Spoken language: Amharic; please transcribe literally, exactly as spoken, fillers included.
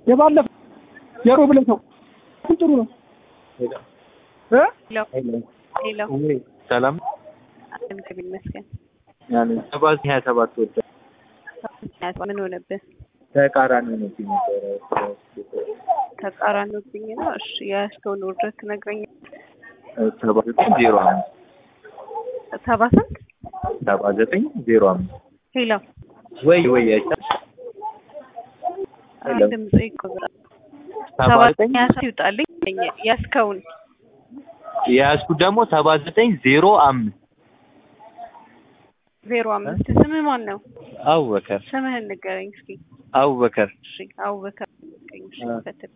የባለፈው የሮብ ዕለት ነው ጥሩ ነው እ ሄሎ ሄሎ ሰላም እንደምን ይመስገን ያኔ ሰባት ሀያ ሰባት ወደ ምን ሆነብህ? ተቃራኒ ነው ሲነገር ተቃራኒ ነው ነው። እሺ ያስከውን ወርደህ ትነግረኛለህ? ሰባ ዘጠኝ ዜሮ አምስት ሰባ ስንት ሰባ ዘጠኝ ዜሮ አምስት ሄሎ ወይ ወይ አይታ ድምጽ ይቆራል። ሰባ ዘጠኝ ይውጣልኝ ያስከውን ያስኩት ደግሞ ሰባ ዘጠኝ ዜሮ አምስት ዜሮ አምስት ስምህ ማን ነው? አቡበከር ስምህን ንገረኝ እስኪ። አቡበከር እሺ አቡበከር እሺ ፈትል